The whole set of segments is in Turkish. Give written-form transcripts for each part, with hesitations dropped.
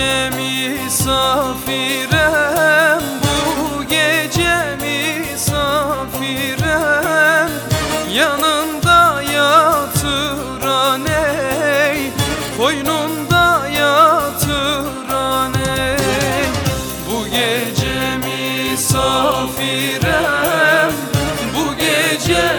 gece misafirem, bu gece misafirem, yanında yatıran ey, koynunda yatıran ey. Bu gece misafirem, bu gece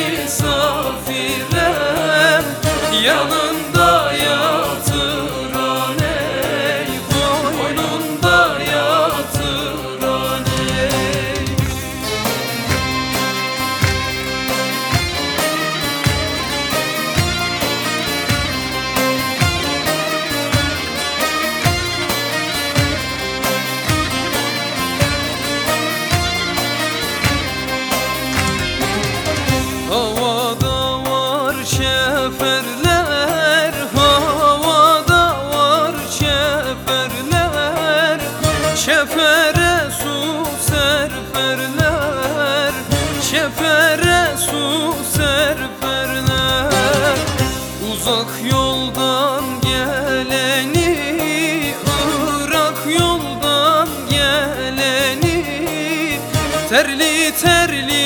misafirem, yanında yatıran ey, koynunda yatıran ey. Havada var şeferler, havada var şeferler, şefere su serperler, şefere su serperler. Uzak yoldan geleni, Irak yoldan geleni, terli terli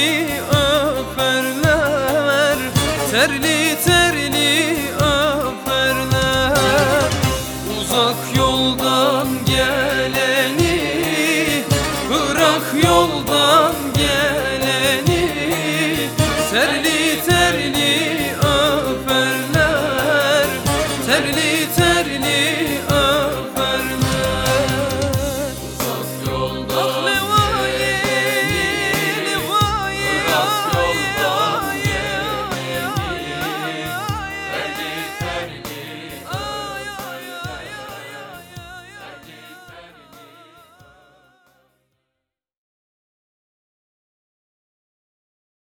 öperler, terli terli öperler. Uzak yoldan gelen